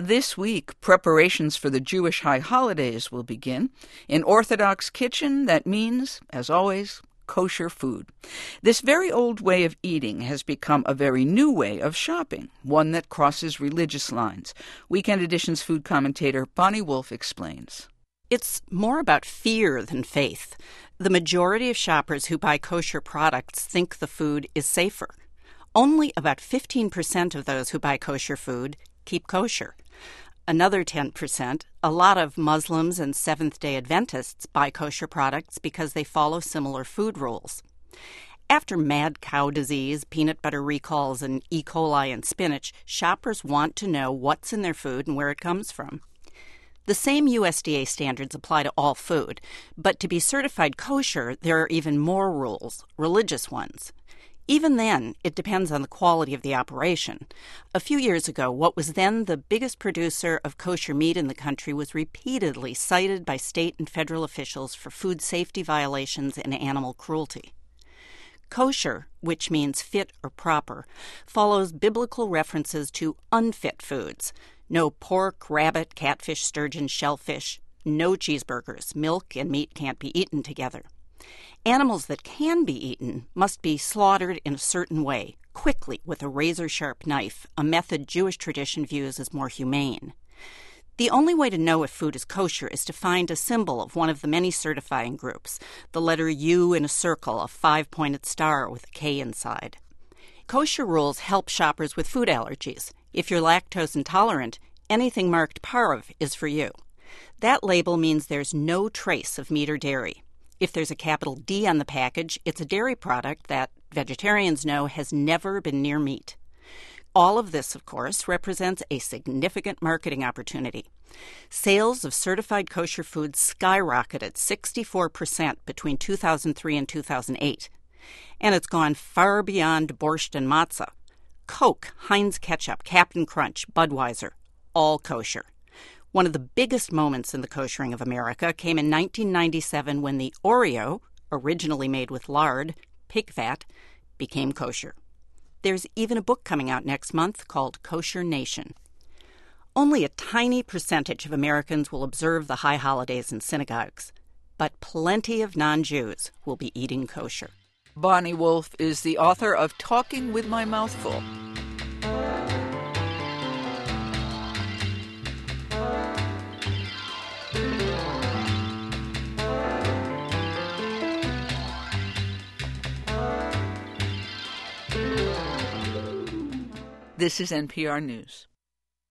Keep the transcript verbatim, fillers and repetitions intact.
This week, preparations for the Jewish high holidays will begin. In Orthodox kitchen, that means, as always, kosher food. This very old way of eating has become a very new way of shopping, one that crosses religious lines. Weekend Edition's food commentator Bonnie Wolf explains. It's more about fear than faith. The majority of shoppers who buy kosher products think the food is safer. Only about fifteen percent of those who buy kosher food keep kosher. Another ten percent, a lot of Muslims and Seventh-day Adventists buy kosher products because they follow similar food rules. After mad cow disease, peanut butter recalls, and E. coli in spinach, shoppers want to know what's in their food and where it comes from. The same U S D A standards apply to all food, but to be certified kosher, there are even more rules, religious ones. Even then, it depends on the quality of the operation. A few years ago, what was then the biggest producer of kosher meat in the country was repeatedly cited by state and federal officials for food safety violations and animal cruelty. Kosher, which means fit or proper, follows biblical references to unfit foods. No pork, rabbit, catfish, sturgeon, shellfish. No cheeseburgers. Milk and meat can't be eaten together. Animals that can be eaten must be slaughtered in a certain way, quickly with a razor-sharp knife, a method Jewish tradition views as more humane. The only way to know if food is kosher is to find a symbol of one of the many certifying groups, the letter U in a circle, a five-pointed star with a K inside. Kosher rules help shoppers with food allergies. If you're lactose intolerant, anything marked parve is for you. That label means there's no trace of meat or dairy. If there's a capital D on the package, it's a dairy product that vegetarians know has never been near meat. All of this, of course, represents a significant marketing opportunity. Sales of certified kosher foods skyrocketed sixty-four percent between two thousand three and two thousand eight. And it's gone far beyond borscht and matzah. Coke, Heinz Ketchup, Captain Crunch, Budweiser, all kosher. One of the biggest moments in the koshering of America came in nineteen ninety-seven when the Oreo, originally made with lard, pig fat, became kosher. There's even a book coming out next month called Kosher Nation. Only a tiny percentage of Americans will observe the high holidays in synagogues, but plenty of non-Jews will be eating kosher. Bonnie Wolf is the author of Talking with My Mouth Full. This is N P R News.